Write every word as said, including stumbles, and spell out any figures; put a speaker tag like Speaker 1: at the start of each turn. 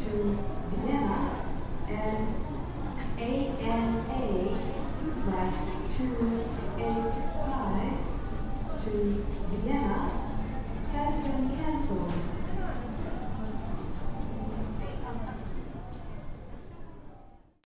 Speaker 1: to Vienna, and A N A flight two eight five to Vienna has been cancelled.